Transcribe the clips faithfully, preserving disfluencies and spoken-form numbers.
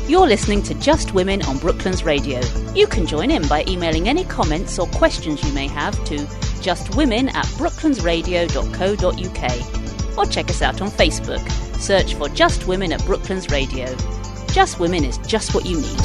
You're listening to Just Women on Brooklands Radio. You can join in by emailing any comments or questions you may have to justwomen at brooklandsradio dot co dot uk, or check us out on Facebook. Search for Just Women at Brooklands Radio. Just Women is just what you need.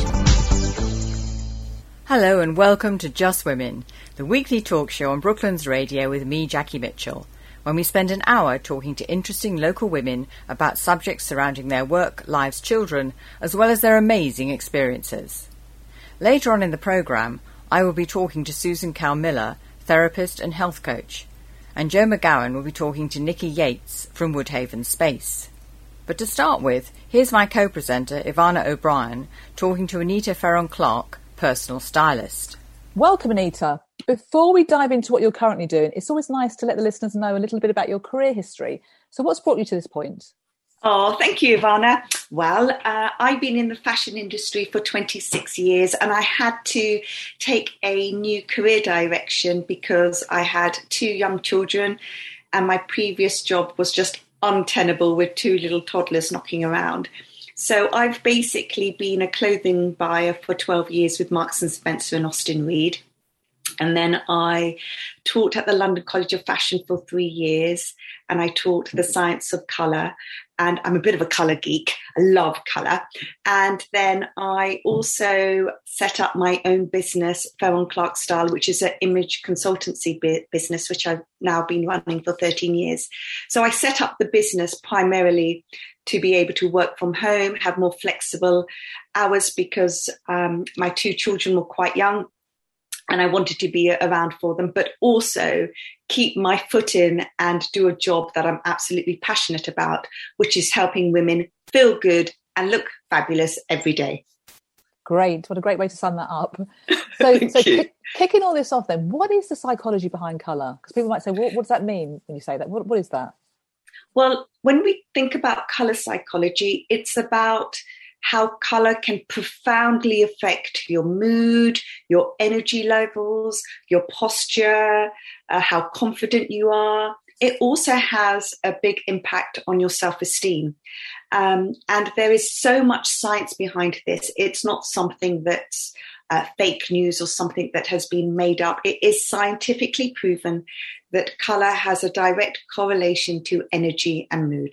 Hello and welcome to Just Women, the weekly talk show on Brooklands Radio with me, Jackie Mitchell, when we spend an hour talking to interesting local women about subjects surrounding their work, lives, children, as well as their amazing experiences. Later on in the programme, I will be talking to Susan Cow-Miller, therapist and health coach, and Joe McGowan will be talking to Nikki Yates from Woodhaven Space. But to start with, here's my co-presenter, Ivana O'Brien, talking to Anita Ferron-Clark, personal stylist. Welcome, Anita. Before we dive into what you're currently doing, it's always nice to let the listeners know a little bit about your career history. So what's brought you to this point? Oh, thank you, Ivana. Well, uh, I've been in the fashion industry for twenty-six years, and I had to take a new career direction because I had two young children and my previous job was just untenable with two little toddlers knocking around. So I've basically been a clothing buyer for twelve years with Marks and Spencer and Austin Reed. And then I taught at the London College of Fashion for three years, and I taught the science of colour. And I'm a bit of a colour geek. I love colour. And then I also set up my own business, Ferron-Clark Style, which is an image consultancy business, which I've now been running for thirteen years. So I set up the business primarily to be able to work from home, have more flexible hours because um, my two children were quite young. And I wanted to be around for them, but also keep my foot in and do a job that I'm absolutely passionate about, which is helping women feel good and look fabulous every day. Great. What a great way to sum that up. So, so kick, kicking all this off then, what is the psychology behind colour? Because people might say, well, what does that mean when you say that? What, what is that? Well, when we think about colour psychology, it's about how colour can profoundly affect your mood, your energy levels, your posture, uh, how confident you are. It also has a big impact on your self-esteem. Um, and there is so much science behind this. It's not something that's uh, fake news or something that has been made up. It is scientifically proven that colour has a direct correlation to energy and mood.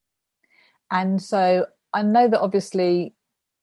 And so I know that obviously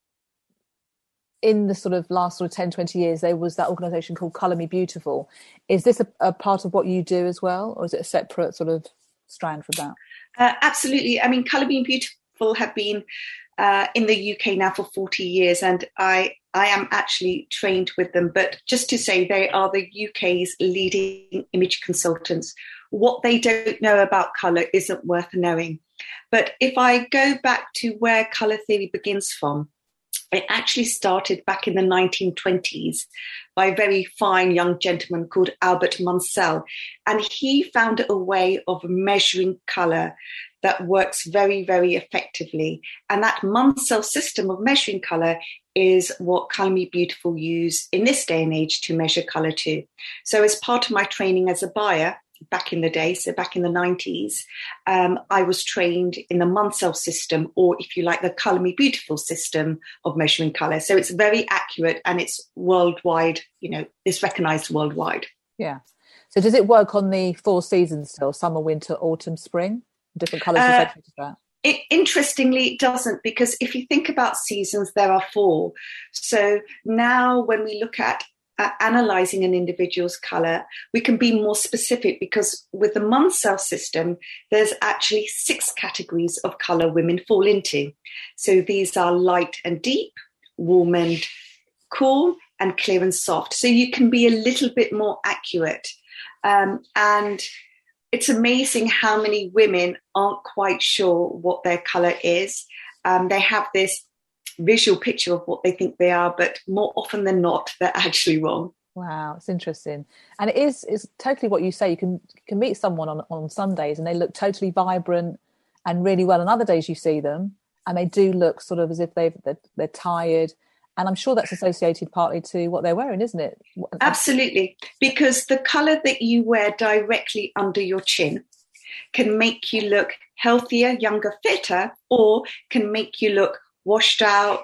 in the sort of last sort of ten, twenty years, there was that organisation called Colour Me Beautiful. Is this a, a part of what you do as well, or is it a separate sort of strand from that? Uh, absolutely. I mean, Colour Me Beautiful have been uh, in the U K now for forty years, and I, I am actually trained with them. But just to say, they are the U K's leading image consultants. What they don't know about colour isn't worth knowing. But if I go back to where colour theory begins from, it actually started back in the nineteen twenties by a very fine young gentleman called Albert Munsell. And he found a way of measuring colour that works very, very effectively. And that Munsell system of measuring colour is what Colour Me Beautiful use in this day and age to measure colour too. So as part of my training as a buyer, back in the day, so back in the nineties, um, I was trained in the Munsell system, or if you like, the Colour Me Beautiful system of measuring colour. So it's very accurate and it's worldwide, you know, it's recognised worldwide. Yeah. So does it work on the four seasons still? Summer, winter, autumn, spring? Different colours uh, associated with that? It, interestingly, it doesn't, because if you think about seasons, there are four. So now when we look at Uh, analysing an individual's colour, we can be more specific, because with the Munsell system, there's actually six categories of colour women fall into. So these are light and deep, warm and cool, and clear and soft. So you can be a little bit more accurate. Um, and it's amazing how many women aren't quite sure what their colour is. Um, they have this visual picture of what they think they are, but more often than not, they're actually wrong. Wow, it's interesting. And it is it's totally what you say. You can you can meet someone on, on Sundays and they look totally vibrant and really well. And other days you see them and they do look sort of as if they've, they're, they're tired. And I'm sure that's associated partly to what they're wearing, isn't it? Absolutely. Because the colour that you wear directly under your chin can make you look healthier, younger, fitter, or can make you look washed out,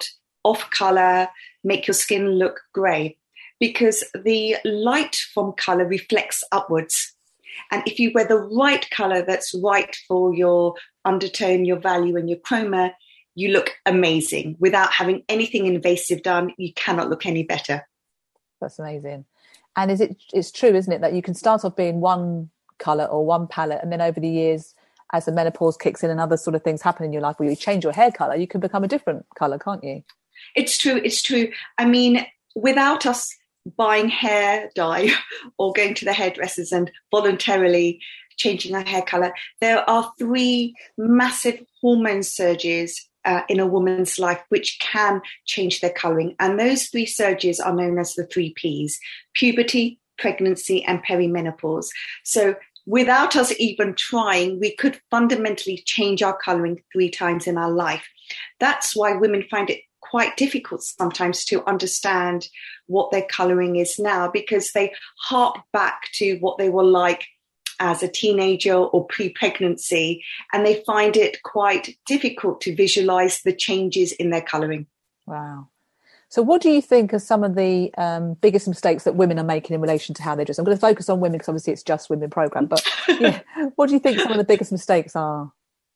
off colour, make your skin look grey, because the light from colour reflects upwards. And if you wear the right colour that's right for your undertone, your value and your chroma, you look amazing. Without having anything invasive done, you cannot look any better. That's amazing. And is it, it's true, isn't it, that you can start off being one colour or one palette, and then over the years, as the menopause kicks in and other sort of things happen in your life where you change your hair colour, you can become a different colour, can't you? It's true, it's true. I mean, without us buying hair dye or going to the hairdressers and voluntarily changing our hair colour, there are three massive hormone surges uh, in a woman's life which can change their colouring. And those three surges are known as the three Ps: puberty, pregnancy and perimenopause. So without us even trying, we could fundamentally change our colouring three times in our life. That's why women find it quite difficult sometimes to understand what their colouring is now, because they hark back to what they were like as a teenager or pre-pregnancy, and they find it quite difficult to visualise the changes in their colouring. Wow. So what do you think are some of the um, biggest mistakes that women are making in relation to how they dress? I'm going to focus on women because obviously it's Just Women programme, but yeah, what do you think some of the biggest mistakes are?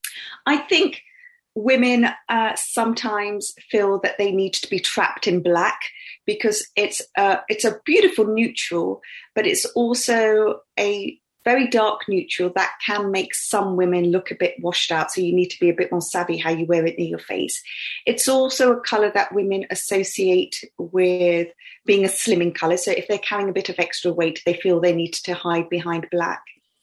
I think women uh, sometimes feel that they need to be trapped in black because it's a, it's a beautiful neutral, but it's also a very dark neutral that can make some women look a bit washed out. So you need to be a bit more savvy how you wear it near your face. It's also a colour that women associate with being a slimming colour. So if they're carrying a bit of extra weight, they feel they need to hide behind black.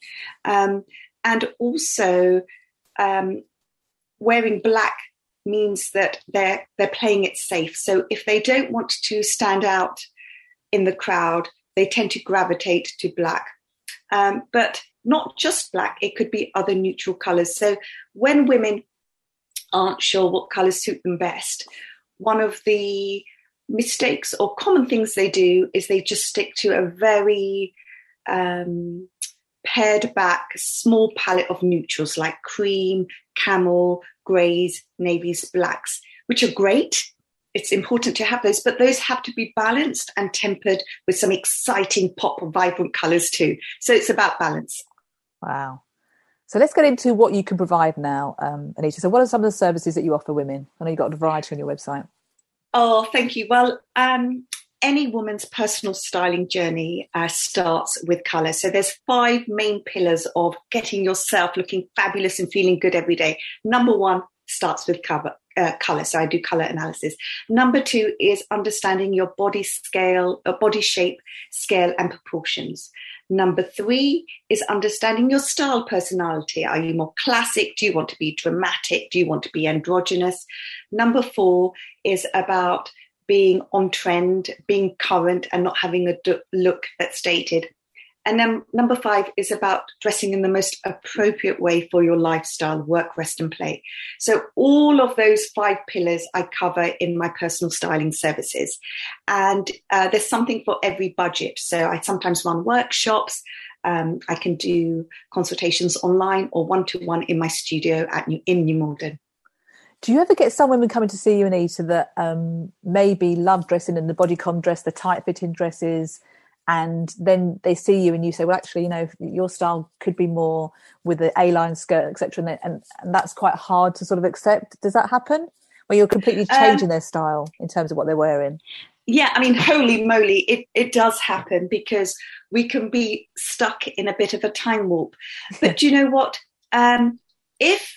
Um, and also um, wearing black means that they're they're playing it safe. So if they don't want to stand out in the crowd, they tend to gravitate to black. Um, but not just black, it could be other neutral colours. So when women aren't sure what colours suit them best, one of the mistakes or common things they do is they just stick to a very um, pared back, small palette of neutrals like cream, camel, greys, navies, blacks, which are great. It's important to have those, but those have to be balanced and tempered with some exciting pop of vibrant colours too. So it's about balance. Wow. So let's get into what you can provide now, um, Anita. So what are some of the services that you offer women? I know you've got a variety on your website. Oh, thank you. Well, um, any woman's personal styling journey uh, starts with colour. So there's five main pillars of getting yourself looking fabulous and feeling good every day. Number one starts with cover. Uh, colour, so I do colour analysis. Number two is understanding your body scale, uh, body shape, scale and proportions. Number three is understanding your style personality. Are you more classic? Do you want to be dramatic? Do you want to be androgynous? Number four is about being on trend, being current and not having a d- look that's dated. And then number five is about dressing in the most appropriate way for your lifestyle, work, rest and play. So all of those five pillars I cover in my personal styling services. And uh, there's something for every budget. So I sometimes run workshops. Um, I can do consultations online or one-to-one in my studio at New, in New Malden. Do you ever get some women coming to see you, Anita, that um, maybe love dressing in the bodycon dress, the tight-fitting dresses, and then they see you and you say, well, actually, you know, your style could be more with the A-line skirt, et cetera. And, and, and that's quite hard to sort of accept. Does that happen? Where you're completely changing um, their style in terms of what they're wearing? Yeah, I mean, holy moly, it, it does happen because we can be stuck in a bit of a time warp. But do you know what? Um, if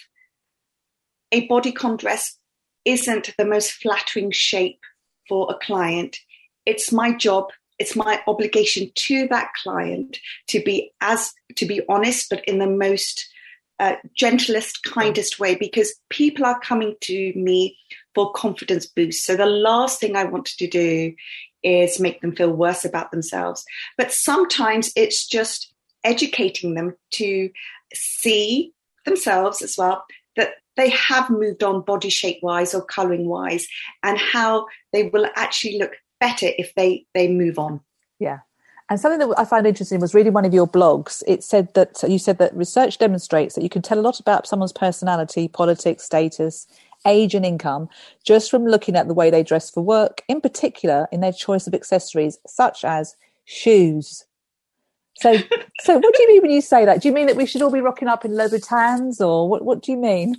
a bodycon dress isn't the most flattering shape for a client, it's my job, it's my obligation to that client to be as to be honest, but in the most uh, gentlest, kindest way, because people are coming to me for confidence boost. So the last thing I want to do is make them feel worse about themselves. But sometimes it's just educating them to see themselves as well, that they have moved on body shape wise or colouring wise, and how they will actually look better if they they move on. Yeah. And something that I found interesting was reading one of your blogs. It said that you said that research demonstrates that you can tell a lot about someone's personality, politics, status, age and income, just from looking at the way they dress for work, in particular in their choice of accessories, such as shoes. So, so what do you mean when you say that? Do you mean that we should all be rocking up in Louboutins, or what, what do you mean?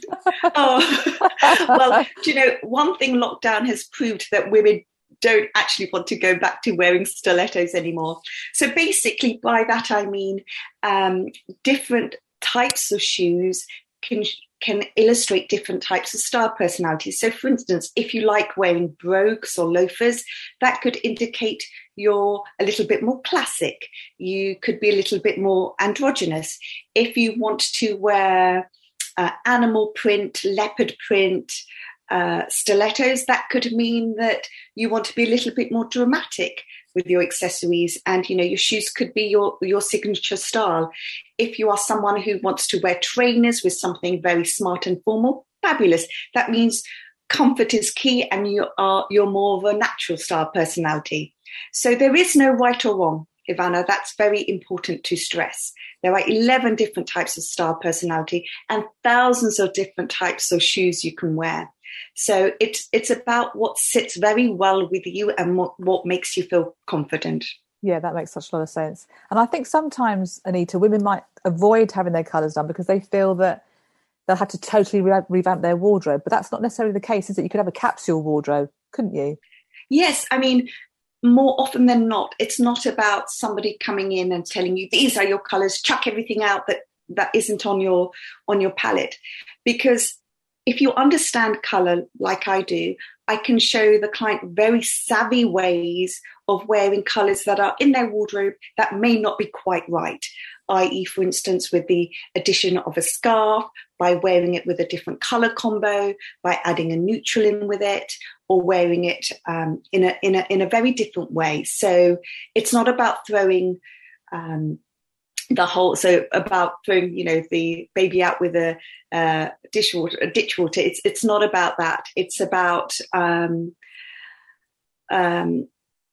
Oh, well, do you know, one thing lockdown has proved that women don't actually want to go back to wearing stilettos anymore. So basically by that I mean um, different types of shoes can can illustrate different types of style personalities. So for instance, if you like wearing brogues or loafers, that could indicate you're a little bit more classic. You could be a little bit more androgynous. If you want to wear uh, animal print, leopard print, uh, stilettos, that could mean that you want to be a little bit more dramatic with your accessories, and you know your shoes could be your your signature style. If you are someone who wants to wear trainers with something very smart and formal, fabulous. That means comfort is key, and you are you're more of a natural style personality. So there is no right or wrong, Ivana. That's very important to stress. There are eleven different types of style personality and thousands of different types of shoes you can wear. So it's it's about what sits very well with you and what, what makes you feel confident. Yeah, that makes such a lot of sense. And I think sometimes, Anita, women might avoid having their colours done because they feel that they'll have to totally re- revamp their wardrobe. But that's not necessarily the case, is it? You could have a capsule wardrobe, couldn't you? Yes, I mean, more often than not, it's not about somebody coming in and telling you, these are your colours, chuck everything out that, that isn't on your on your palette. Because if you understand colour like I do, I can show the client very savvy ways of wearing colours that are in their wardrobe that may not be quite right, that is, for instance, with the addition of a scarf, by wearing it with a different colour combo, by adding a neutral in with it, or wearing it um, in a in a in a very different way. So it's not about throwing um, the whole, so about throwing, you know, the baby out with a uh, dishwater, a ditch water. It's it's not about that. It's about um, um,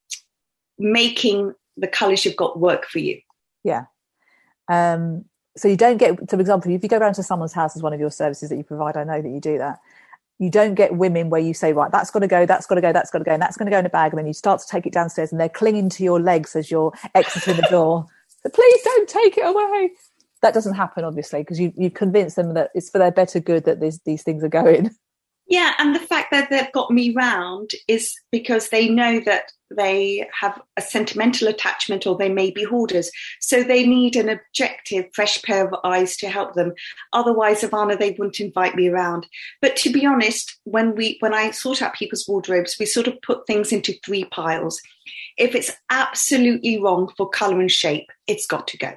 making the colours you've got work for you. Yeah. Um, so you don't get, so for example, if you go around to someone's house as one of your services that you provide, I know that you do that. You don't get women where you say, right, that's got to go, that's got to go, that's got to go, and that's going to go in a bag, and then you start to take it downstairs, and they're clinging to your legs as you're exiting the door. So please don't take it away. That doesn't happen, obviously, because you, you've convinced them that it's for their better good that these, these things are going. Yeah, and the fact that they've got me round is because they know that they have a sentimental attachment, or they may be hoarders. So they need an objective, fresh pair of eyes to help them. Otherwise, Ivana, they wouldn't invite me around. But to be honest, when we when I sort out people's wardrobes, we sort of put things into three piles. If it's absolutely wrong for colour and shape, it's got to go.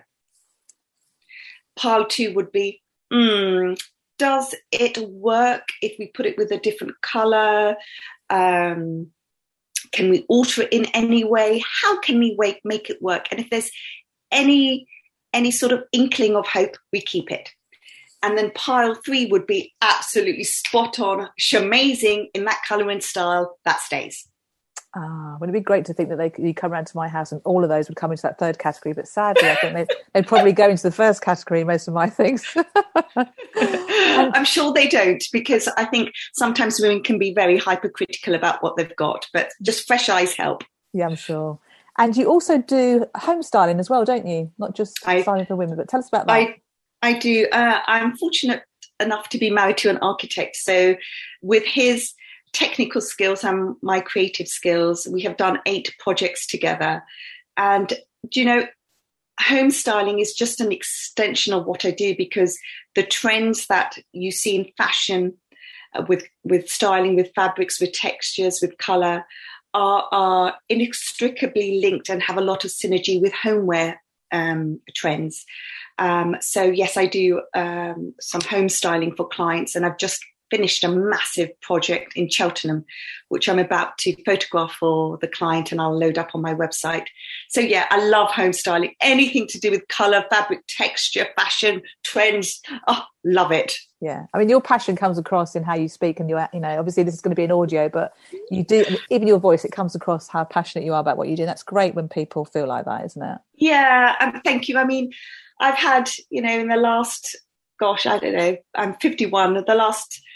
Pile two would be, hmm, does it work if we put it with a different colour? Um, can we alter it in any way? How can we make, make it work? And if there's any any sort of inkling of hope, we keep it. And then pile three would be absolutely spot on, amazing in that colour and style, that stays. Ah, well, it'd be great to think that they could come around to my house and all of those would come into that third category. But sadly, I think they'd, they'd probably go into the first category, most of my things. I'm sure they don't, because I think sometimes women can be very hypercritical about what they've got, but just fresh eyes help. Yeah, I'm sure. And you also do home styling as well, don't you? Not just I, styling for women, but tell us about that. I, I do. Uh, I'm fortunate enough to be married to an architect. So with his technical skills and my creative skills, we have done eight projects together. And, do you know, home styling is just an extension of what I do, because the trends that you see in fashion uh, with, with styling, with fabrics, with textures, with colour are, are inextricably linked and have a lot of synergy with homeware um, trends. Um, so, yes, I do um, some home styling for clients, and I've just finished a massive project in Cheltenham, which I'm about to photograph for the client, and I'll load up on my website. So yeah, I love home styling. Anything to do with colour, fabric, texture, fashion, trends. Oh, love it. Yeah. I mean, your passion comes across in how you speak, and you, you know, obviously this is going to be an audio, but you do, even your voice, it comes across how passionate you are about what you do. And that's great when people feel like that, isn't it? Yeah. Um, thank you. I mean, I've had, you know, in the last, gosh, I don't know, I'm fifty-one, the last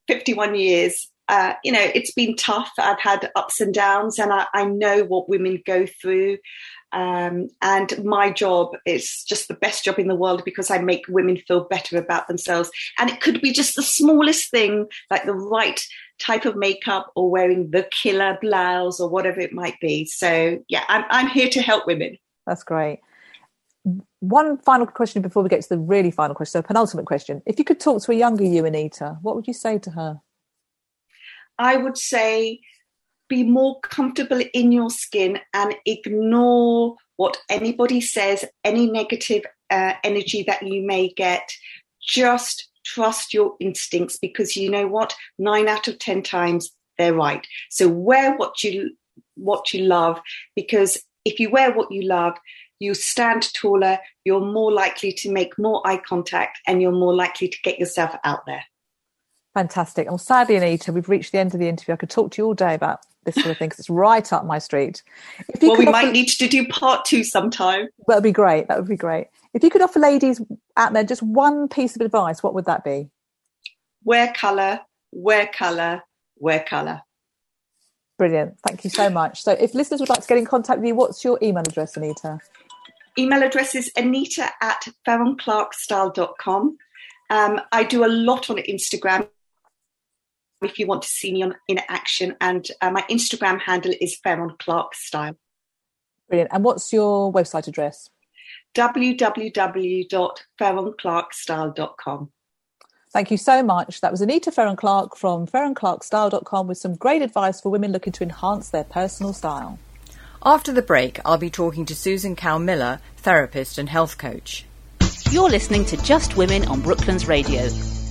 fifty-one years. Uh, you know, it's been tough. I've had ups and downs, and I, I know what women go through. Um, and my job is just the best job in the world because I make women feel better about themselves. And it could be just the smallest thing, like the right type of makeup or wearing the killer blouse or whatever it might be. So, yeah, I'm, I'm here to help women. That's great. One final question before we get to the really final question, so a penultimate question. If you could talk to a younger you, Anita, what would you say to her? I would say be more comfortable in your skin and ignore what anybody says, any negative uh, energy that you may get. Just trust your instincts, because you know what? Nine out of ten times they're right. So wear what you what you love, because if you wear what you love, you stand taller, you're more likely to make more eye contact, and you're more likely to get yourself out there. Fantastic. Well, sadly, Anita, we've reached the end of the interview. I could talk to you all day about this sort of thing because it's right up my street. If you well, we offer... might need to do part two sometime. That would be great. That would be great. If you could offer ladies out there just one piece of advice, what would that be? Wear colour, wear colour, wear colour. Brilliant. Thank you so much. So if listeners would like to get in contact with you, what's your email address, Anita? Email address is anita at farron clark style dot com. Um, I do a lot on Instagram if you want to see me on, in action, and uh, my Instagram handle is Farron Clark Style. Brilliant. And what's your website address? w w w dot farron clark style dot com. Thank you so much. That was Anita Farron Clark from farron clark style dot com with some great advice for women looking to enhance their personal style. After the break, I'll be talking to Susan Cow-Miller, therapist and health coach. You're listening to Just Women on Brooklands Radio.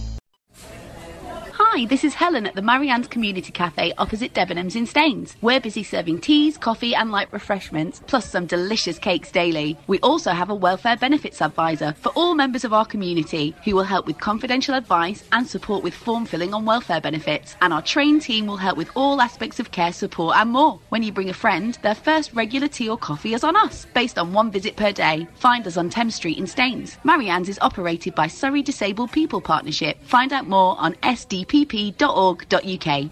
Hi, this is Helen at the Marianne's Community Cafe opposite Debenhams in Staines. We're busy serving teas, coffee and light refreshments, plus some delicious cakes daily. We also have a welfare benefits advisor for all members of our community who will help with confidential advice and support with form filling on welfare benefits. And our trained team will help with all aspects of care support and more. When you bring a friend, their first regular tea or coffee is on us, based on one visit per day. Find us on Thames Street in Staines. Marianne's is operated by Surrey Disabled People Partnership. Find out more on s d p p dot org dot u k.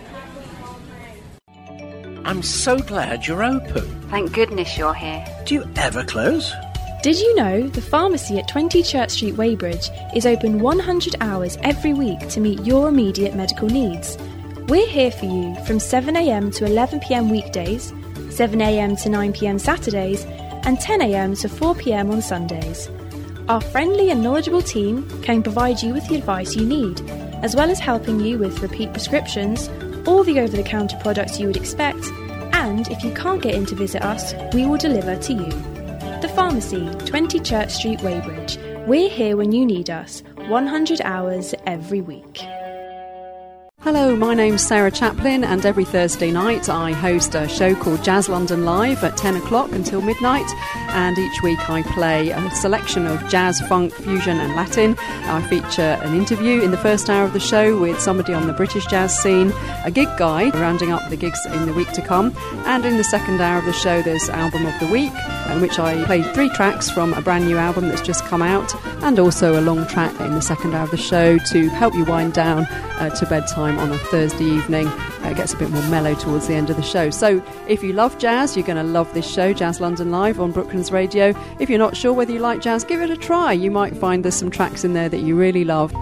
I'm so glad you're open. Thank goodness you're here. Do you ever close? Did you know the pharmacy at twenty Church Street, Weybridge is open one hundred hours every week to meet your immediate medical needs? We're here for you from seven a m to eleven p m weekdays, seven a m to nine p m Saturdays, and ten a m to four p m on Sundays. Our friendly and knowledgeable team can provide you with the advice you need, as well as helping you with repeat prescriptions, all the over-the-counter products you would expect, and if you can't get in to visit us, we will deliver to you. The Pharmacy, twenty Church Street, Weybridge. We're here when you need us, one hundred hours every week. Hello, my name's Sarah Chaplin, and every Thursday night I host a show called Jazz London Live at ten o'clock until midnight, and each week I play a selection of jazz, funk, fusion and Latin. I feature an interview in the first hour of the show with somebody on the British jazz scene, a gig guide rounding up the gigs in the week to come, and in the second hour of the show there's Album of the Week, in which I play three tracks from a brand new album that's just come out, and also a long track in the second hour of the show to help you wind down uh, to bedtime on a Thursday evening. Uh, it gets a bit more mellow towards the end of the show. So if you love jazz, you're going to love this show, Jazz London Live on Brooklands Radio. If you're not sure whether you like jazz, give it a try. You might find there's some tracks in there that you really love.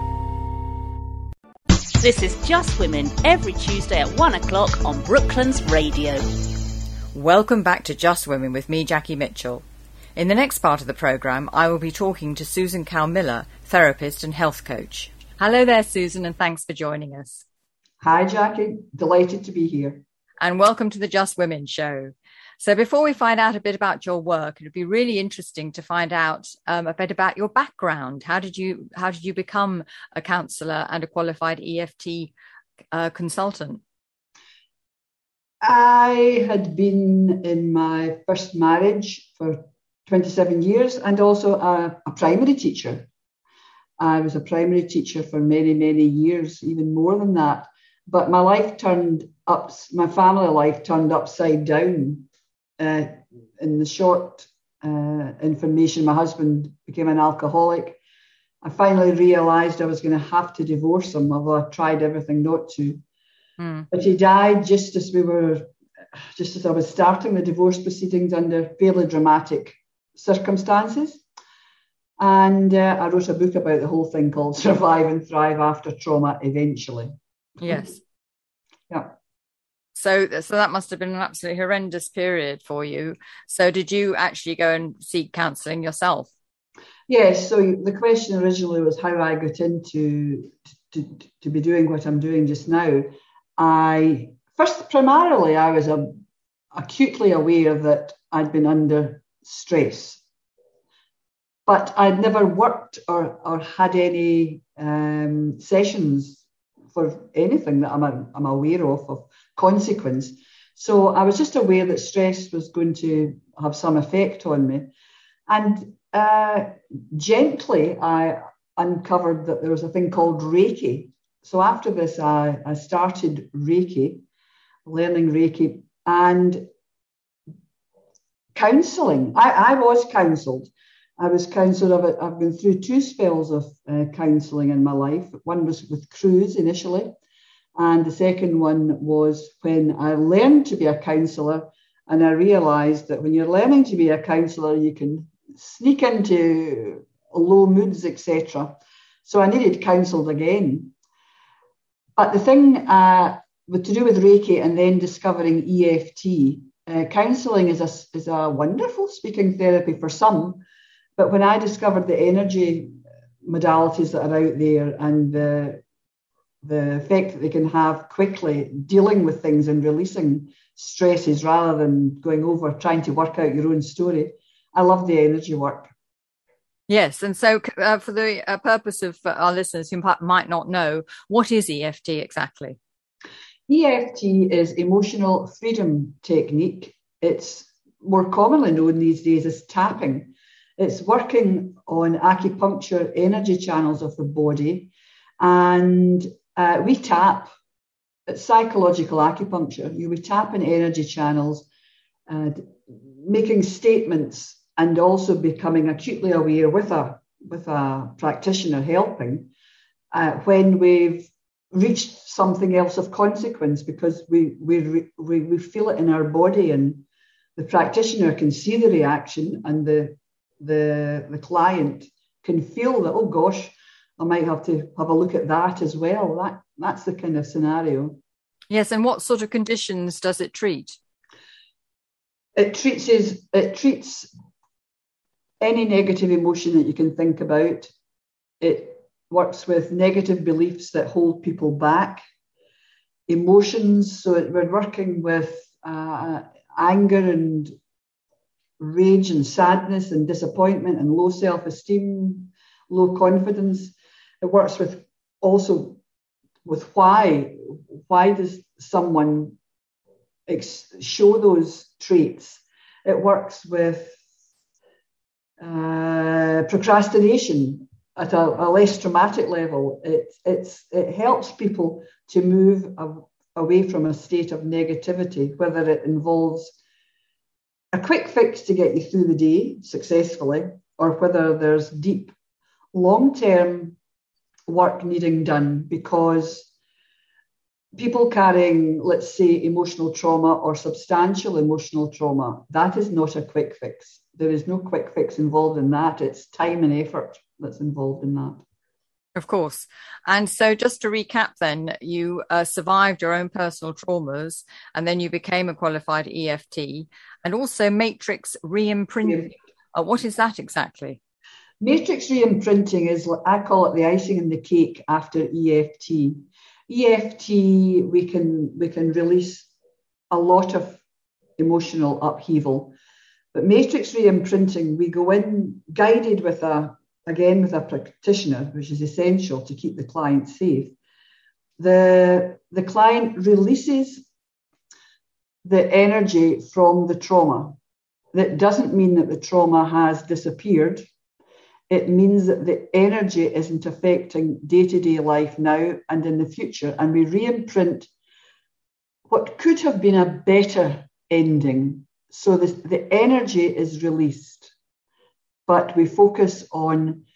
This is Just Women, every Tuesday at one o'clock on Brooklands Radio. Welcome back to Just Women with me, Jackie Mitchell. In the next part of the programme, I will be talking to Susan Cow-Miller, therapist and health coach. Hello there, Susan, and thanks for joining us. Hi, Jackie. Delighted to be here. And welcome to the Just Women show. So before we find out a bit about your work, it would be really interesting to find out um, a bit about your background. How did you how did you become a counsellor and a qualified E F T uh, consultant? I had been in my first marriage for twenty-seven years and also a, a primary teacher. I was a primary teacher for many, many years, even more than that. But my life turned up, my family life turned upside down. Uh, in the short uh, information, my husband became an alcoholic. I finally realised I was going to have to divorce him, although I tried everything not to. Mm. But he died just as we were, just as I was starting the divorce proceedings under fairly dramatic circumstances. And uh, I wrote a book about the whole thing called Survive and Thrive After Trauma Eventually. Yes. Yeah. So, so that must have been an absolutely horrendous period for you. So did you actually go and seek counselling yourself? Yes. So the question originally was how I got into to, to be doing what I'm doing just now. I first, primarily, I was a, acutely aware that I'd been under stress. But I'd never worked or, or had any um, sessions for anything that I'm, a, I'm aware of, of consequence. So I was just aware that stress was going to have some effect on me. And uh, gently, I uncovered that there was a thing called Reiki. So after this, I, I started Reiki, learning Reiki and counselling. I, I was counselled. I was counselled. I've, I've been through two spells of uh, counselling in my life. One was with Cruise initially, and the second one was when I learned to be a counsellor, and I realised that when you're learning to be a counsellor, you can sneak into low moods, et cetera. So I needed counselled again. But the thing uh, with, to do with Reiki and then discovering E F T, uh, counselling is a, is a wonderful speaking therapy for some. But when I discovered the energy modalities that are out there and the, the effect that they can have quickly dealing with things and releasing stresses rather than going over trying to work out your own story, I love the energy work. Yes. And so uh, for the uh, purpose of uh, our listeners who might not know, what is E F T exactly? E F T is emotional freedom technique. It's more commonly known these days as tapping. It's working on acupuncture energy channels of the body. And uh, we tap, it's psychological acupuncture. You would tap in energy channels, uh, making statements and also becoming acutely aware with a, with a practitioner helping uh, when we've reached something else of consequence, because we, we, we, we feel it in our body and the practitioner can see the reaction and the the the client can feel that, oh gosh, I might have to have a look at that as well. That that's the kind of scenario. Yes, and what sort of conditions does it treat? It treats is it treats any negative emotion that you can think about. It works with negative beliefs that hold people back, emotions. So it, we're working with uh, anger and rage and sadness and disappointment and low self-esteem, low confidence. It works with also with why. Why does someone ex- show those traits? It works with uh, procrastination at a, a less traumatic level. It, it's, it helps people to move a, away from a state of negativity, whether it involves a quick fix to get you through the day successfully, or whether there's deep, long-term work needing done, because people carrying, let's say, emotional trauma or substantial emotional trauma, that is not a quick fix. There is no quick fix involved in that. It's time and effort that's involved in that. Of course. And so just to recap then, you uh, survived your own personal traumas and then you became a qualified E F T, and also matrix re-imprinting. Uh, what is that exactly? Matrix re-imprinting is, I call it the icing in the cake after E F T. E F T, we can, we can release a lot of emotional upheaval. But matrix re-imprinting, we go in guided with a again with a practitioner, which is essential to keep the client safe. The, the client releases the energy from the trauma. That doesn't mean that the trauma has disappeared. It means that the energy isn't affecting day-to-day life now and in the future. And we re-imprint what could have been a better ending. So this, the energy is released, but we focus on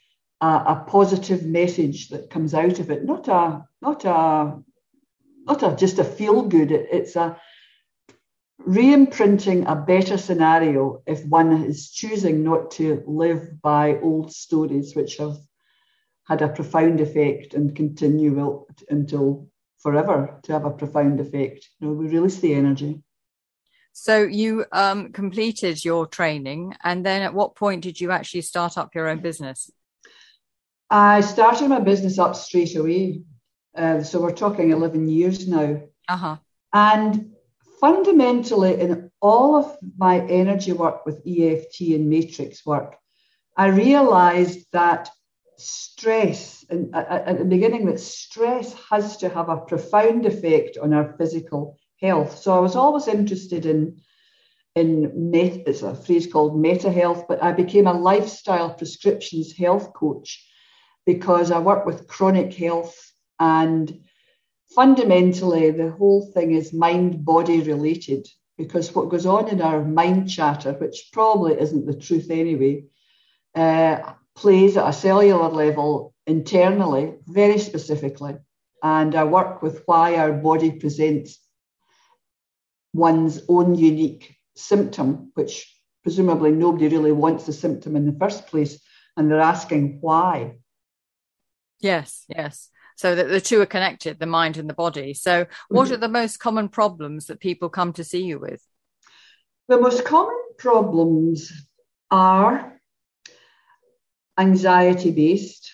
a, a positive message that comes out of it, not a not a not a just a feel good. It, it's a re-imprinting a better scenario if one is choosing not to live by old stories which have had a profound effect and continue until forever to have a profound effect. You know, we release the energy. So you um, completed your training, and then at what point did you actually start up your own business? I started my business up straight away. Uh, so we're talking eleven years now. Uh-huh. And fundamentally, in all of my energy work with E F T and matrix work, I realized that stress, and at the beginning, that stress has to have a profound effect on our physical health. So I was always interested in, in met, it's a phrase called meta health, but I became a lifestyle prescriptions health coach because I work with chronic health, and fundamentally the whole thing is mind-body related, because what goes on in our mind chatter, which probably isn't the truth anyway, uh, plays at a cellular level internally, very specifically. And I work with why our body presents one's own unique symptom, which presumably nobody really wants the symptom in the first place, and they're asking why. Yes, yes. So that the two are connected, the mind and the body. So what mm-hmm. are the most common problems that people come to see you with? The most common problems are anxiety-based.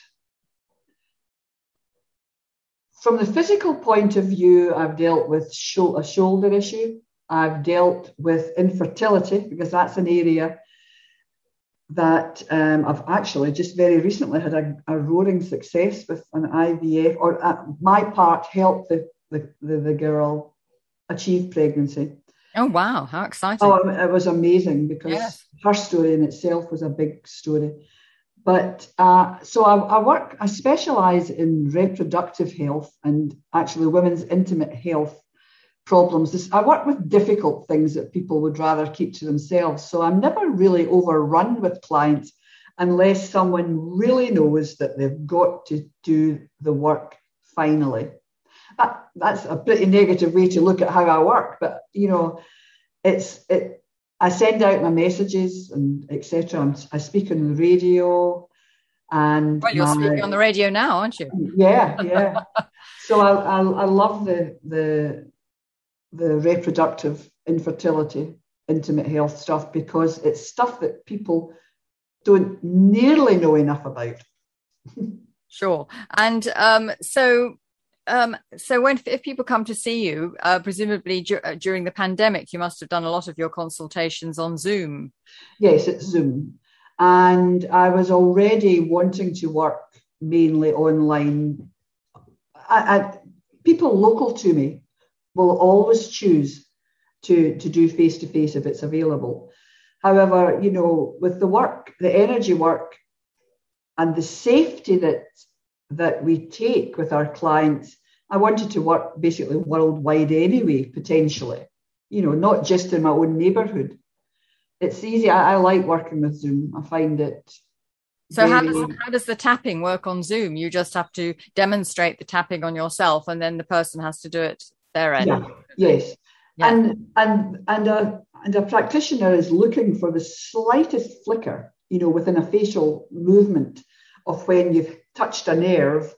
From the physical point of view, I've dealt with sho- a shoulder issue. I've dealt with infertility, because that's an area that um, I've actually just very recently had a, a roaring success with an I V F, or uh, my part helped the, the, the, the girl achieve pregnancy. Oh, wow. How exciting. Oh, it was amazing, because yes. her story in itself was a big story. But uh, so I, I work, I specialize in reproductive health and actually women's intimate health problems. This, I work with difficult things that people would rather keep to themselves. So I'm never really overrun with clients unless someone really knows that they've got to do the work finally. That, that's a pretty negative way to look at how I work, but you know, it's it. I send out my messages and et cetera. I speak on the radio, and well, you're my, speaking on the radio now, aren't you? Yeah, yeah. So I, I, I love the the the reproductive, infertility, intimate health stuff, because it's stuff that people don't nearly know enough about. Sure. And um, so. Um, so when if people come to see you, uh, presumably du- during the pandemic, you must have done a lot of your consultations on Zoom. Yes, it's Zoom. And I was already wanting to work mainly online. I, I, people local to me will always choose to, to do face-to-face if it's available. However, you know, with the work, the energy work and the safety that that we take with our clients, I wanted to work basically worldwide anyway, potentially, you know, not just in my own neighbourhood. It's easy. I, I like working with Zoom. I find it. So very... how does how does the tapping work on Zoom? You just have to demonstrate the tapping on yourself, and then the person has to do it their end. Yeah. Yes. Yeah. And and and a and a practitioner is looking for the slightest flicker, you know, within a facial movement of when you've touched a nerve,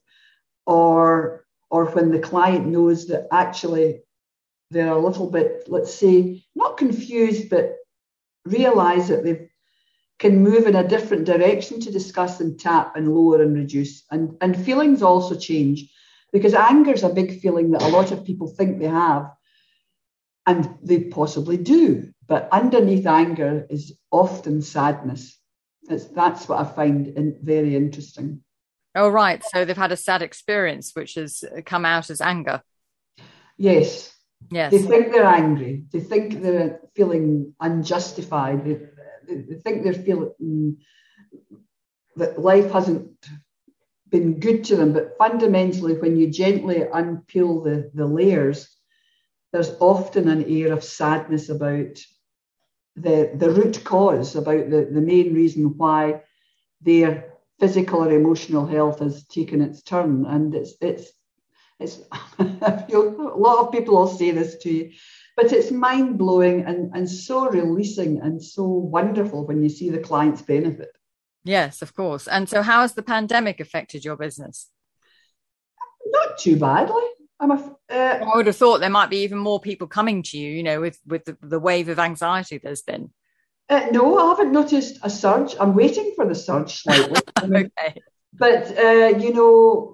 or or when the client knows that actually they're a little bit, let's say, not confused, but realize that they can move in a different direction to discuss and tap and lower and reduce. And, and feelings also change, because anger is a big feeling that a lot of people think they have, and they possibly do. But underneath anger is often sadness. It's, that's what I find in, very interesting. Oh, right. So they've had a sad experience, which has come out as anger. Yes. Yes. They think they're angry. They think they're feeling unjustified. They, they, they think they're feeling that life hasn't been good to them. But fundamentally, when you gently unpeel the, the layers, there's often an air of sadness about the, the root cause, about the, the main reason why they're physical or emotional health has taken its turn, and it's it's it's. I feel a lot of people will say this to you, but it's mind blowing and and so releasing and so wonderful when you see the clients benefit. Yes, of course. And so, how has the pandemic affected your business? Not too badly. I'm a, uh, I would have thought there might be even more people coming to you, you know, with, with the, the wave of anxiety there's been. Uh, no, I haven't noticed a surge. I'm waiting for the surge slightly. Okay. But, uh, you know,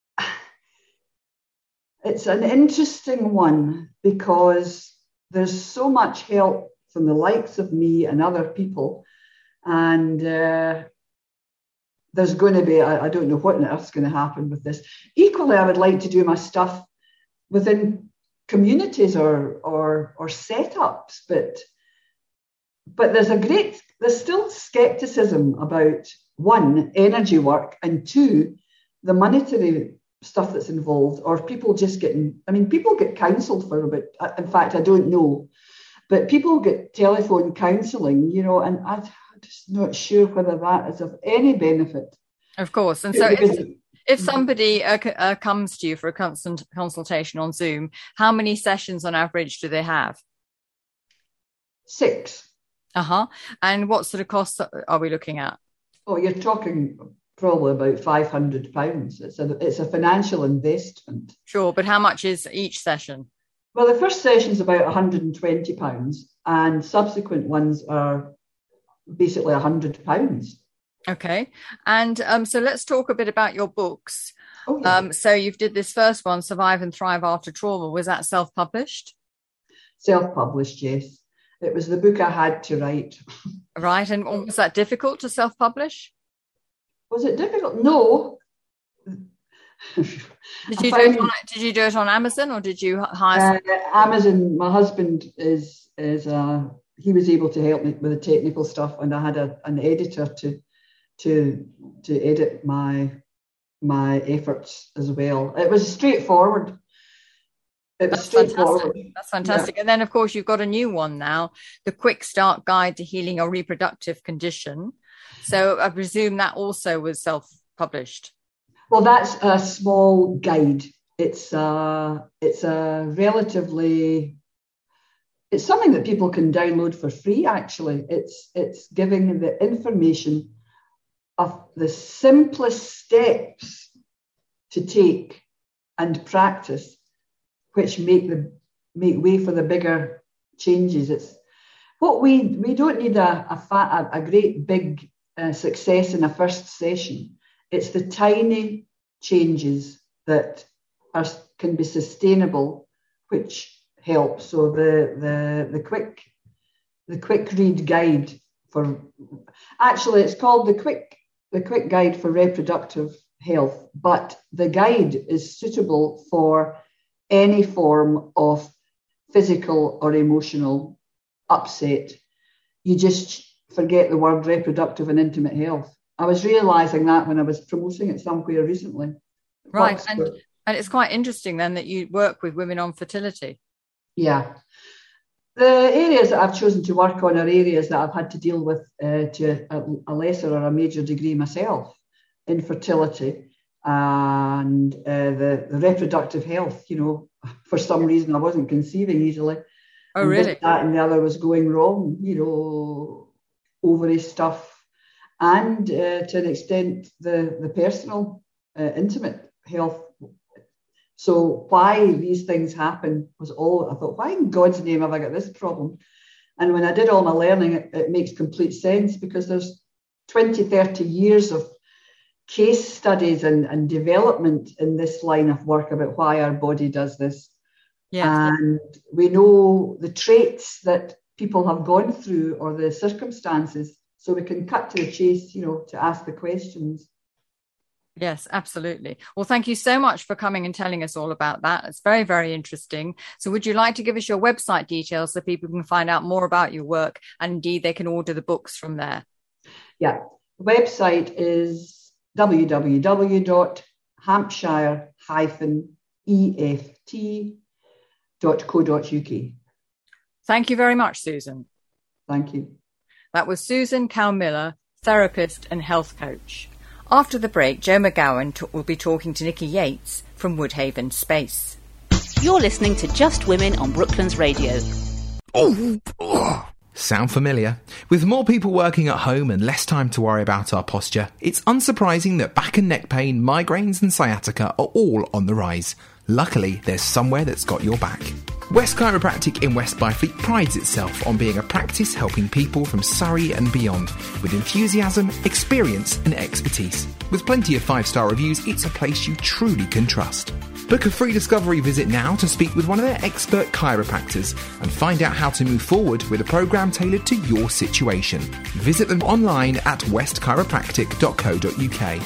it's an interesting one because there's so much help from the likes of me and other people. And uh, there's going to be, I, I don't know what on earth's going to happen with this. Equally, I would like to do my stuff within communities or or or setups, but but there's a great there's still skepticism about, one, energy work, and two, the monetary stuff that's involved, or people just getting, I mean, people get counselled for a bit. In fact, I don't know, but people get telephone counselling, you know, and I'm just not sure whether that is of any benefit. Of course. And so if, if somebody uh, uh, comes to you for a constant consultation on Zoom, how many sessions on average do they have? Six. Uh-huh. And what sort of costs are we looking at? Oh, you're talking probably about five hundred pounds. It's a, it's a financial investment. Sure, but how much is each session? Well, the first session is about one hundred twenty pounds, and subsequent ones are basically one hundred pounds. Okay. And um, so let's talk a bit about your books. Oh, yeah. Um, so you've did this first one, Survive and Thrive After Trauma. Was that self-published? Self-published, yes. It was the book I had to write. Right. And was that difficult to self-publish? Was it difficult? No. Did you, do it on, did you do it on Amazon, or did you hire? Uh, Amazon, my husband is, is uh, he was able to help me with the technical stuff, and I had a, an editor to to to edit my my efforts as well. It was straightforward. It was That's straightforward. Fantastic. That's fantastic. Yeah. And then, of course, you've got a new one now, The Quick Start Guide to Healing a Reproductive Condition. So I presume that also was self-published. Well, that's a small guide. It's a, it's a relatively, it's something that people can download for free, actually. It's, it's giving the information of the simplest steps to take and practice, which make the make way for the bigger changes. It's what we we don't need a a, fat, a, a great big uh, success in a first session. It's the tiny changes that are can be sustainable, which help. So the the the quick the quick read guide for actually it's called the quick the quick guide for reproductive health, but the guide is suitable for any form of physical or emotional upset. You just forget the word reproductive and intimate health. I was realising that when I was promoting it somewhere recently. Right, and, and it's quite interesting then that you work with women on fertility. Yeah. The areas that I've chosen to work on are areas that I've had to deal with uh, to a, a lesser or a major degree myself. Infertility and uh, the, the reproductive health. You know, for some reason I wasn't conceiving easily. Oh, and really? That and the other was going wrong, you know, ovary stuff, and uh, to an extent the, the personal, uh, intimate health. So why these things happen was all, I thought, why in God's name have I got this problem? And when I did all my learning, it, it makes complete sense, because there's twenty, thirty years of case studies and, and development in this line of work about why our body does this. Yes. And we know the traits that people have gone through or the circumstances, so we can cut to the chase, you know, to ask the questions. Yes, absolutely. Well, thank you so much for coming and telling us all about that. It's very, very interesting. So would you like to give us your website details so people can find out more about your work, and indeed they can order the books from there? Yeah, the website is w w w dot hampshire dash e f t dot co dot u k. Thank you very much, Susan. Thank you. That was Susan Cow-Miller, therapist and health coach. After the break, Joe McGowan t- will be talking to Nikki Yates from Woodhaven Space. You're listening to Just Women on Brooklands Radio. Oh, oh. Sound familiar? With more people working at home and less time to worry about our posture, it's unsurprising that back and neck pain, migraines and sciatica are all on the rise. Luckily, there's somewhere that's got your back. West Chiropractic in West Byfleet prides itself on being a practice helping people from Surrey and beyond with enthusiasm, experience and expertise. With plenty of five-star reviews, it's a place you truly can trust. Book a free discovery visit now to speak with one of their expert chiropractors and find out how to move forward with a programme tailored to your situation. Visit them online at west chiropractic dot co dot uk.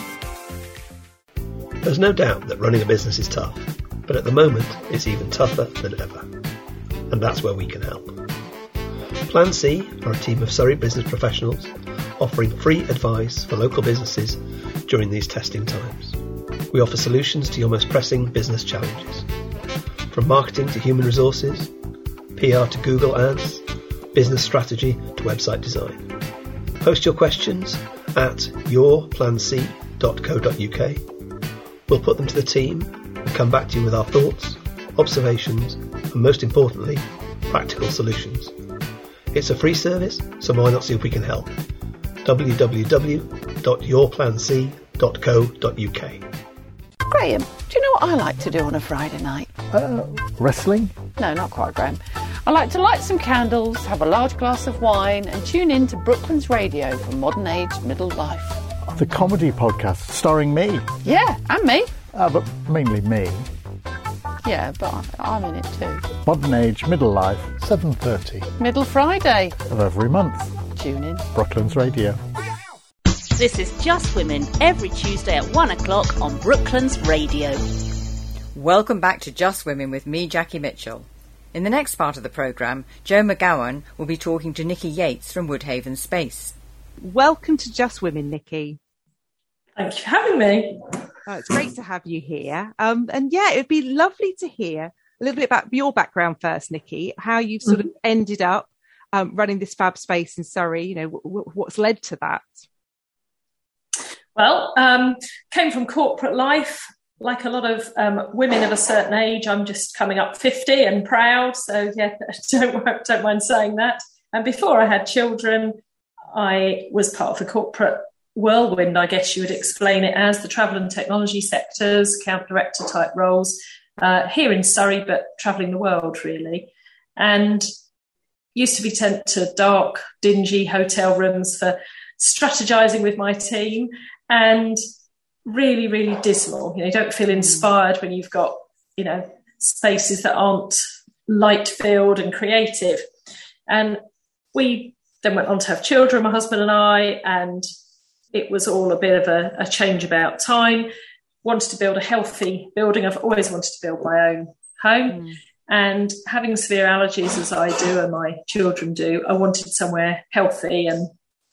There's no doubt that running a business is tough, but at the moment it's even tougher than ever. And that's where we can help. Plan C are a team of Surrey business professionals offering free advice for local businesses during these testing times. We offer solutions to your most pressing business challenges. From marketing to human resources, P R to Google ads, business strategy to website design. Post your questions at your plan c dot co dot uk. We'll put them to the team and come back to you with our thoughts, observations, and most importantly, practical solutions. It's a free service, so why not see if we can help? w w w dot your plan c dot co dot uk. Graham, do you know what I like to do on a Friday night? Uh, wrestling? No, not quite, Graham. I like to light some candles, have a large glass of wine and tune in to Brooklands Radio for modern age middle life. The comedy podcast starring me. Yeah, and me. Uh, but mainly me. Yeah, but I'm in it too. Modern age middle life, seven thirty. Middle Friday. Of every month. Tune in. Brooklands Radio. This is Just Women, every Tuesday at one o'clock on Brooklands Radio. Welcome back to Just Women with me, Jackie Mitchell. In the next part of the programme, Joe McGowan will be talking to Nikki Yates from Woodhaven Space. Welcome to Just Women, Nikki. Thank you for having me. Oh, it's great to have you here. Um, and yeah, it'd be lovely to hear a little bit about your background first, Nikki, how you've sort mm-hmm. of ended up um, running this fab space in Surrey, you know, w- w- what's led to that? Well, um, came from corporate life. Like a lot of um, women of a certain age, I'm just coming up fifty and proud. So yeah, don't, don't mind saying that. And before I had children, I was part of the corporate whirlwind, I guess you would explain it as, the travel and technology sectors, account director type roles, uh, here in Surrey, but travelling the world really. And used to be sent to dark, dingy hotel rooms for strategising with my team, and really, really dismal. You know, you don't feel inspired when you've got, you know, spaces that aren't light-filled and creative. And we then went on to have children, my husband and I, and it was all a bit of a, a change about time. Wanted to build a healthy building. I've always wanted to build my own home. Mm. And having severe allergies as I do and my children do, I wanted somewhere healthy and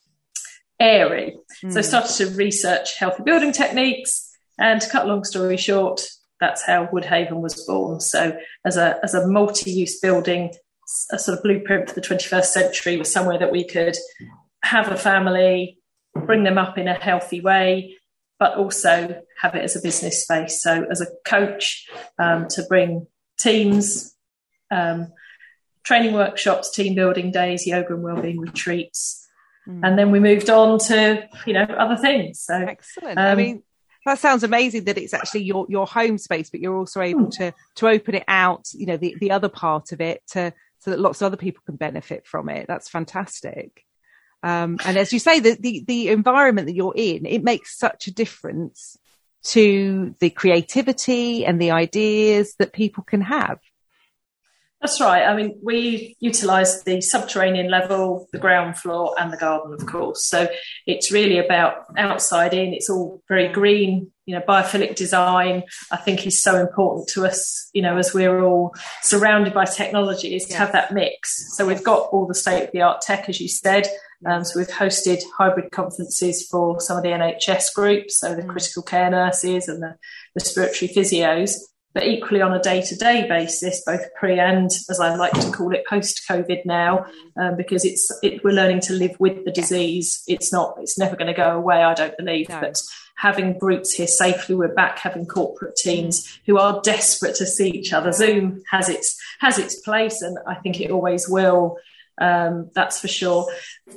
airy. Mm. So I started to research healthy building techniques, and to cut a long story short, that's how Woodhaven was born. So as a as a multi-use building, a sort of blueprint for the twenty-first century, was somewhere that we could have a family, bring them up in a healthy way, but also have it as a business space. So as a coach, um, to bring teams, um, training workshops, team building days, yoga and wellbeing retreats. Mm. And then we moved on to, you know, other things. So excellent. Um, I mean, that sounds amazing that it's actually your, your home space, but you're also able to, to open it out, you know, the, the other part of it to, so that lots of other people can benefit from it. That's fantastic. Um, and as you say, the, the, the environment that you're in, it makes such a difference to the creativity and the ideas that people can have. That's right. I mean, we utilise the subterranean level, the ground floor and the garden, of course. So it's really about outside in. It's all very green. You know, biophilic design, I think, is so important to us, you know, as we're all surrounded by technology, is to yeah. have that mix. So we've got all the state-of-the-art tech, as you said. Um, so we've hosted hybrid conferences for some of the N H S groups, so the mm. critical care nurses and the respiratory physios. But equally on a day-to-day basis, both pre and, as I like to call it, post-COVID now, um, because it's it, we're learning to live with the disease. It's not, it's never going to go away, I don't believe. No. But having groups here safely. We're back having corporate teams who are desperate to see each other. Zoom has its has its place, and I think it always will. Um, that's for sure.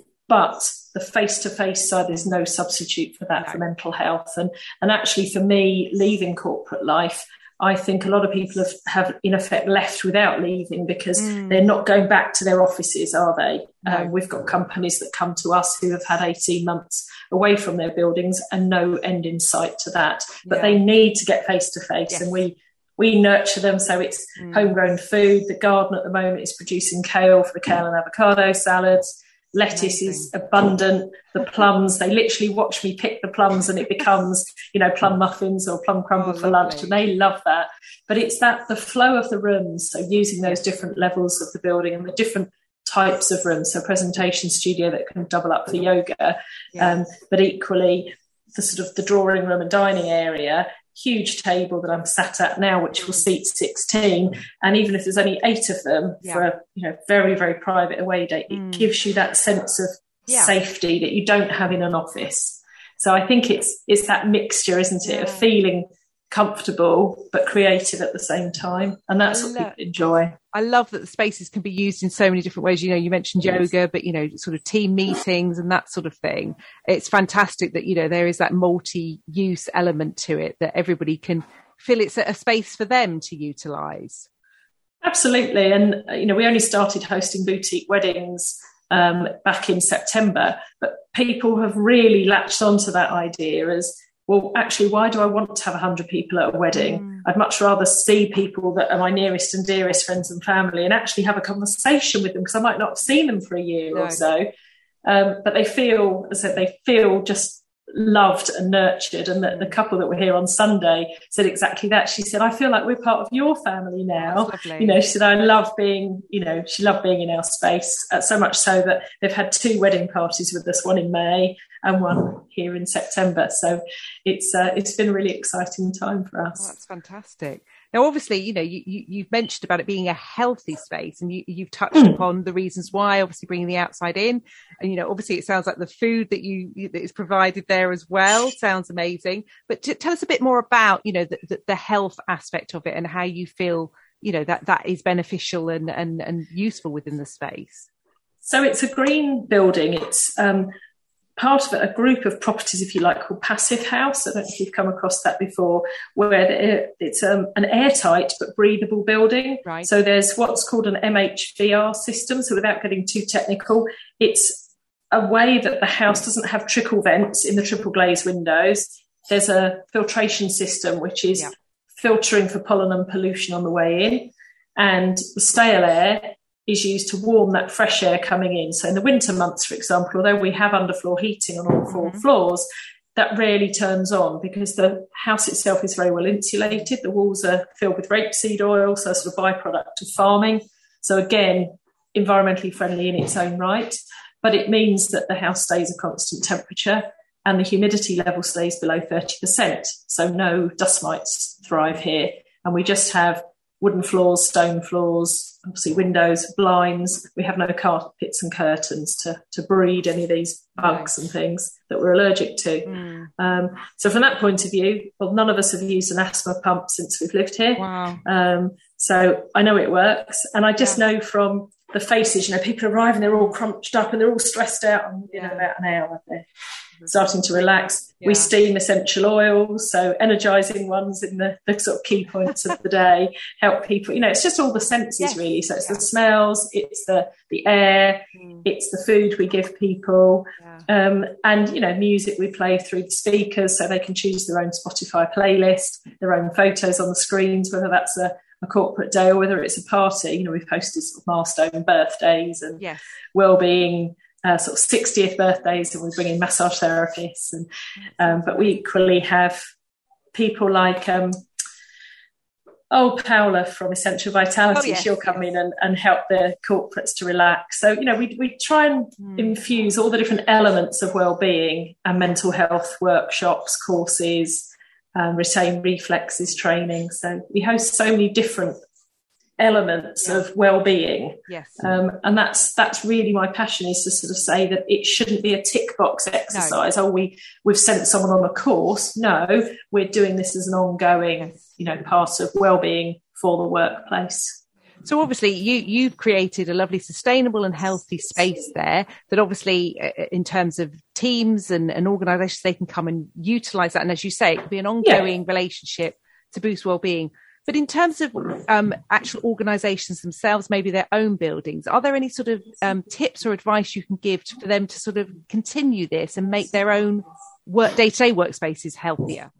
But the face-to-face side, there's no substitute for that, no. for mental health. And and actually, for me, leaving corporate life, I think a lot of people have, have in effect left without leaving because mm. they're not going back to their offices, are they? No. Um, we've got companies that come to us who have had eighteen months away from their buildings and no end in sight to that. But yeah. they need to get face-to-face, yes. and we we nurture them. So it's mm. homegrown food. The garden at the moment is producing kale for the kale and avocado salads. Lettuce Amazing. Is abundant. The plums, they literally watch me pick the plums and it becomes, you know, plum muffins or plum crumble oh, for lovely. Lunch, and they love that. But it's that the flow of the rooms, so using those different levels of the building and the different types of rooms, so presentation studio that can double up for yoga, yeah. um, but equally the sort of the drawing room and dining area, huge table that I'm sat at now, which will seat sixteen, and even if there's only eight of them yeah. for a you know very very private away day, it mm. gives you that sense of yeah. safety that you don't have in an office. So I think it's it's that mixture, isn't it, yeah. of feeling comfortable but creative at the same time, and that's what people enjoy. I love that the spaces can be used in so many different ways. You know, you mentioned yes. yoga, but, you know, sort of team meetings and that sort of thing. It's fantastic that, you know, there is that multi-use element to it, that everybody can feel it's a space for them to utilise. Absolutely. And, you know, we only started hosting boutique weddings um, back in September, but people have really latched onto that idea as, well, actually, why do I want to have one hundred people at a wedding? Mm. I'd much rather see people that are my nearest and dearest friends and family and actually have a conversation with them, because I might not have seen them for a year no. or so. Um, but they feel, as I said, they feel just loved and nurtured. And the, the couple that were here on Sunday said exactly that. She said, I feel like we're part of your family now. You know, she said, I love being, you know, she loved being in our space, uh, so much so that they've had two wedding parties with us, one in May and one here in September. So it's uh, it's been a really exciting time for us. Oh, that's fantastic. Now, obviously, you know, you, you, you've mentioned about it being a healthy space, and you, you've touched mm. upon the reasons why, obviously bringing the outside in. And, you know, obviously it sounds like the food that you that is provided there as well sounds amazing. But to, tell us a bit more about, you know, the, the, the health aspect of it and how you feel, you know, that that is beneficial and, and, and useful within the space. So it's a green building. It's um, part of a group of properties, if you like, called Passive House. I don't know if you've come across that before, where it's um, an airtight but breathable building. Right. So there's what's called an M H V R system. So without getting too technical, it's a way that the house doesn't have trickle vents in the triple glazed windows. There's a filtration system which is yeah. filtering for pollen and pollution on the way in, and the stale air is used to warm that fresh air coming in. So in the winter months, for example, although we have underfloor heating on all four mm-hmm. floors, that rarely turns on because the house itself is very well insulated. The walls are filled with rapeseed oil, so a sort of byproduct of farming. So again, environmentally friendly in its own right, but it means that the house stays a constant temperature and the humidity level stays below thirty percent. So no dust mites thrive here. And we just have wooden floors, stone floors, obviously windows, blinds. We have no carpets and curtains to, to breed any of these bugs and things that we're allergic to. Mm. Um, so from that point of view, well, none of us have used an asthma pump since we've lived here. Wow. Um, so I know it works. And I just yeah. know from the faces, you know, people arrive and they're all crunched up and they're all stressed out, and you know, about an hour they're starting to relax. Yeah. We steam essential oils, so energising ones in the, the sort of key points of the day, help people, you know, it's just all the senses yes. really. So it's yeah. the smells, it's the, the air, mm. it's the food we give people, yeah. um, and, you know, music we play through the speakers so they can choose their own Spotify playlist, their own photos on the screens, whether that's a, a corporate day or whether it's a party. You know, we've posted sort of milestone birthdays and yes. well-being, Uh, sort of sixtieth birthdays, and we bring in massage therapists, and um, but we equally have people like um, oh Paula from Essential Vitality. Oh, yes, she'll come yes. in and, and help the corporates to relax. So you know, we we try and mm. infuse all the different elements of well-being and mental health workshops, courses, um, retain reflexes training. So we host so many different elements yeah. of well-being. Yes. Um, and that's that's really my passion, is to sort of say that it shouldn't be a tick box exercise. No. Oh, we, we've sent someone on a course. No, we're doing this as an ongoing, you know, part of well-being for the workplace. So obviously you, you've created a lovely sustainable and healthy space there that obviously uh, in terms of teams and, and organisations, they can come and utilise that. And as you say, it could be an ongoing yeah. relationship to boost well-being. But in terms of um, actual organisations themselves, maybe their own buildings, are there any sort of um, tips or advice you can give to, for them to sort of continue this and make their own work day-to-day workspaces healthier?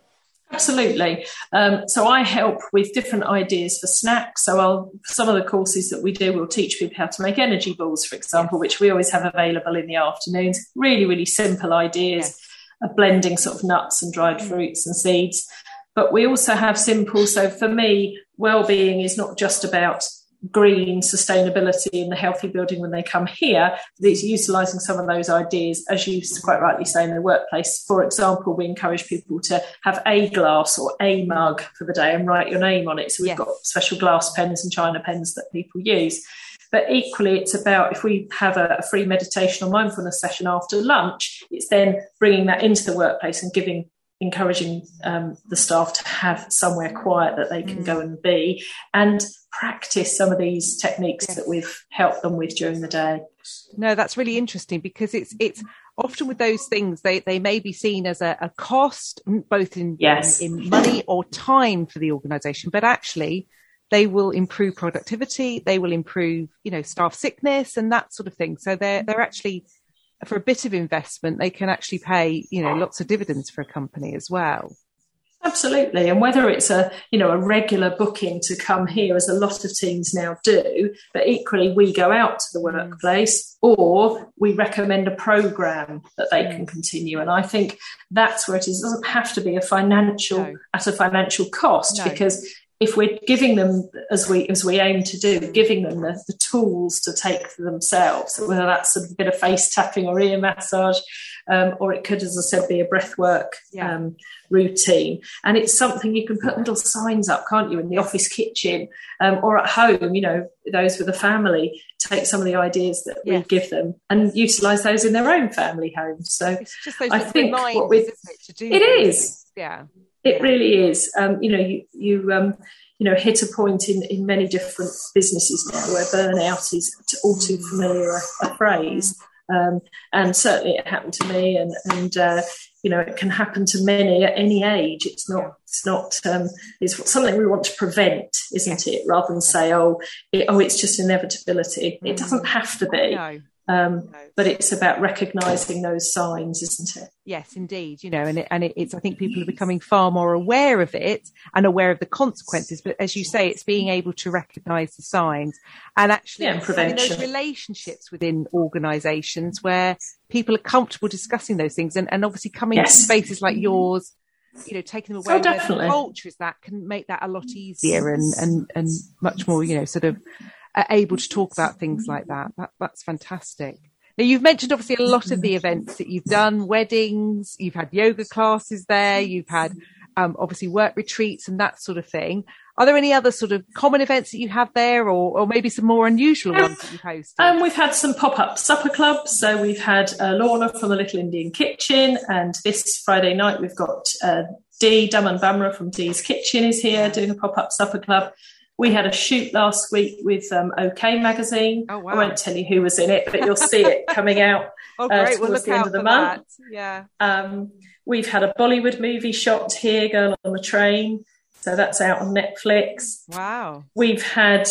Absolutely. Um, so I help with different ideas for snacks. So I'll, some of the courses that we do, we'll teach people how to make energy balls, for example, which we always have available in the afternoons. Really, really simple ideas yes. of blending sort of nuts and dried fruits and seeds. But we also have simple. So for me, well-being is not just about green sustainability and the healthy building when they come here. It's utilising some of those ideas, as you quite rightly say, in the workplace. For example, we encourage people to have a glass or a mug for the day and write your name on it. So we've yes. got special glass pens and china pens that people use. But equally, it's about, if we have a, a free meditation or mindfulness session after lunch, it's then bringing that into the workplace and giving encouraging um, the staff to have somewhere quiet that they can mm. go and be and practice some of these techniques yes. that we've helped them with during the day. No, that's really interesting, because it's it's often with those things, they, they may be seen as a, a cost, both in, yes. in, in money or time for the organisation, but actually they will improve productivity, they will improve, you know, staff sickness and that sort of thing. So they're they're actually, for a bit of investment, they can actually pay, you know, lots of dividends for a company as well. Absolutely. And whether it's a, you know, a regular booking to come here, as a lot of teams now do, but equally we go out to the workplace, or we recommend a programme that they can continue. And I think that's where it is. It doesn't have to be a financial, no. at a financial cost, no. because if we're giving them, as we as we aim to do, giving them the, the tools to take for themselves, whether that's a bit of face tapping or ear massage, um, or it could, as I said, be a breathwork yeah. um, routine. And it's something you can put little signs up, can't you, in the office kitchen um, or at home, you know, those with a family, take some of the ideas that yeah. we give them and utilise those in their own family homes. So it's just those I think what we, isn't it, to do it is. Things. Yeah. It really is. Um, you know, you, you um, you know, hit a point in, in many different businesses now where burnout is all too familiar a, a phrase. Um, and certainly it happened to me, and, and uh, you know, it can happen to many at any age. It's not, it's not, um, it's something we want to prevent, isn't it? Rather than say, oh, it, oh, it's just inevitability. It doesn't have to be. No. Um, but it's about recognising those signs, isn't it? Yes, indeed. You know, and it, and it, it's, I think people are becoming far more aware of it and aware of the consequences. But as you say, it's being able to recognise the signs and actually yeah, and prevention. Those relationships within organisations where people are comfortable discussing those things, and, and obviously coming yes. to spaces like yours, you know, taking them away oh, where definitely. the culture is, that can make that a lot easier and, and, and much more, you know, sort of are able to talk about things like that. that. That's fantastic. Now, you've mentioned obviously a lot of the events that you've done, weddings, you've had yoga classes there, you've had um, obviously work retreats and that sort of thing. Are there any other sort of common events that you have there, or, or maybe some more unusual ones that you've hosted? Um, we've had some pop-up supper clubs. So we've had uh, Lorna from the Little Indian Kitchen, and this Friday night we've got uh, Dee, Daman Bamra from Dee's Kitchen is here doing a pop-up supper club. We had a shoot last week with um, OK Magazine. Oh, wow. I won't tell you who was in it, but you'll see it coming out oh, great. uh, towards we'll look the out end of the for month. That. Yeah. Um, we've had a Bollywood movie shot here, Girl on the Train. So that's out on Netflix. Wow. We've had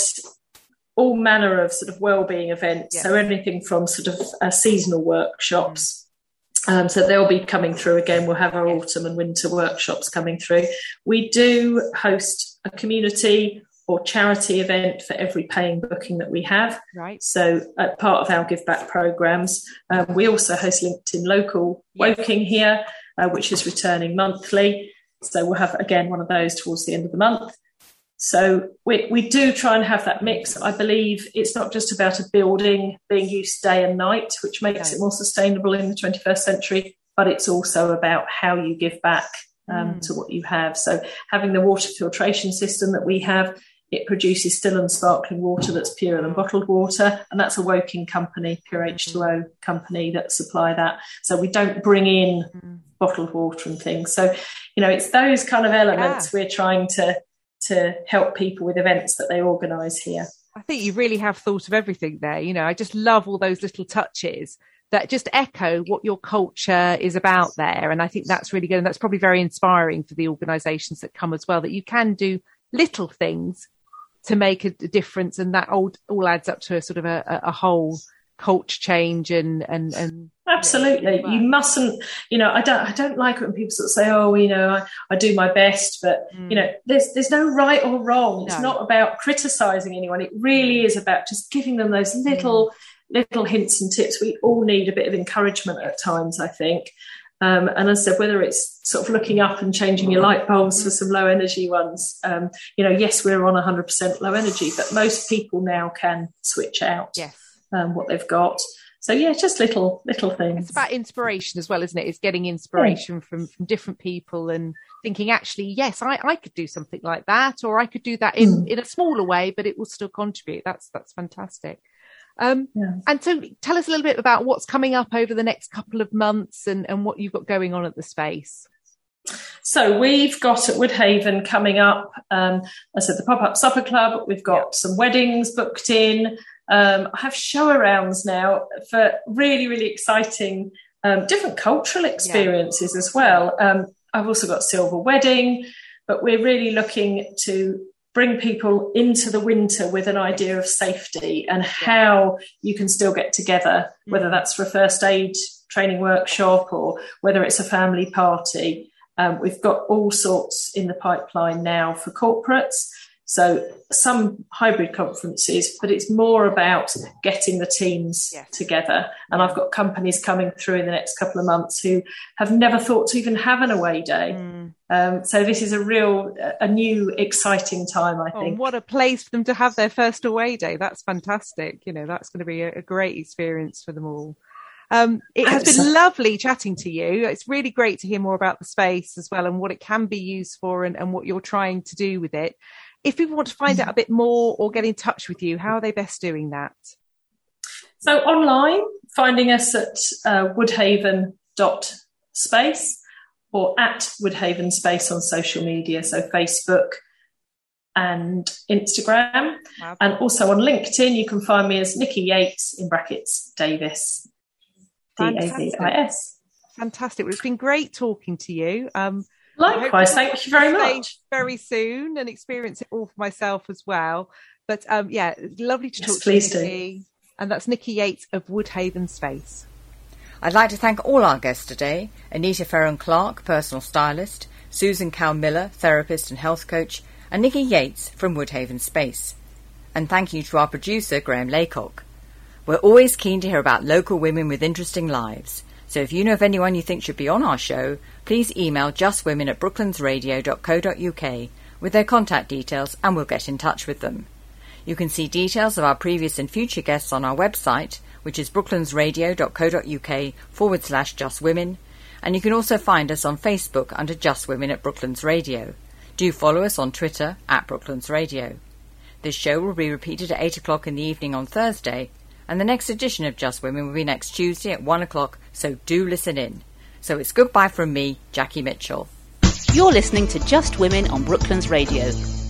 all manner of sort of wellbeing events. Yes. So anything from sort of uh, seasonal workshops. Mm. Um, so they'll be coming through again. We'll have our autumn and winter workshops coming through. We do host a community or charity event for every paying booking that we have. Right. So uh, part of our Give Back programmes. Um, we also host LinkedIn Local yes. Woking here, uh, which is returning monthly. So we'll have, again, one of those towards the end of the month. So we, we do try and have that mix. I believe it's not just about a building being used day and night, which makes no. it more sustainable in the twenty-first century, but it's also about how you give back um, mm. to what you have. So having the water filtration system that we have it produces still and sparkling water that's purer than bottled water, and that's a Woking company, Pure H two O company, that supply that. So we don't bring in mm. bottled water and things. So, you know, it's those kind of elements yeah. we're trying to to help people with events that they organise here. I think you really have thought of everything there. You know, I just love all those little touches that just echo what your culture is about there. And I think that's really good. And that's probably very inspiring for the organisations that come as well, that you can do little things to make a difference. And that all, all adds up to a sort of a, a whole culture change and, and, and absolutely. You, know, you mustn't, you know, I don't, I don't like it when people sort of say, oh, you know, I, I do my best, but mm. you know, there's, there's no right or wrong. It's no. not about criticising anyone. It really is about just giving them those little, mm. little hints and tips. We all need a bit of encouragement at times, I think. Um, and as I said, whether it's sort of looking up and changing your light bulbs for some low energy ones, um, you know, yes, we're on one hundred percent low energy, but most people now can switch out yes. um, what they've got. So, yeah, just little little things. It's about inspiration as well, isn't it? It's getting inspiration yeah. from, from different people and thinking, actually, yes, I, I could do something like that, or I could do that in, mm. in a smaller way, but it will still contribute. That's that's fantastic. Um, yeah. And so tell us a little bit about what's coming up over the next couple of months and, and what you've got going on at the space. So we've got at Woodhaven coming up, um, I said the Pop-Up Supper Club. We've got yep. some weddings booked in. Um, I have show-arounds now for really, really exciting um, different cultural experiences yeah. as well. Um, I've also got Silver Wedding, but we're really looking to bring people into the winter with an idea of safety and how you can still get together, whether that's for a first aid training workshop or whether it's a family party. Um, we've got all sorts in the pipeline now for corporates. So some hybrid conferences, but it's more about getting the teams yes. together. And I've got companies coming through in the next couple of months who have never thought to even have an away day. Mm. Um, so this is a real, a new, exciting time, I think. Oh, what a place for them to have their first away day. That's fantastic. You know, that's going to be a, a great experience for them all. Um, it has been lovely chatting to you. It's really great to hear more about the space as well and what it can be used for and, and what you're trying to do with it. If people want to find out a bit more or get in touch with you, how are they best doing that? So online, finding us at uh, woodhaven dot space or at Woodhaven Space on social media, so Facebook and Instagram. Wow. And also on LinkedIn, you can find me as Nikki Yates, in brackets, Davis, D A V I S. Fantastic. Well, it's been great talking to you. Um, Likewise, thank you very much. Very soon and experience it all for myself as well. But um, yeah, lovely to yes, talk please to you, do. Nikki. And that's Nikki Yates of Woodhaven Space. I'd like to thank all our guests today: Anita Ferron-Clark, personal stylist; Susan Cow-Miller, therapist and health coach; and Nikki Yates from Woodhaven Space. And thank you to our producer, Graham Laycock. We're always keen to hear about local women with interesting lives. So if you know of anyone you think should be on our show, please email justwomen at brooklandsradio dot co dot uk with their contact details and we'll get in touch with them. You can see details of our previous and future guests on our website, which is brooklandsradio dot co dot uk forward slash justwomen, and you can also find us on Facebook under Just Women at Brooklands Radio. Do follow us on Twitter at Brooklands Radio. This show will be repeated at eight o'clock in the evening on Thursday, and the next edition of Just Women will be next Tuesday at one o'clock, so do listen in. So it's goodbye from me, Jackie Mitchell. You're listening to Just Women on Brooklands Radio.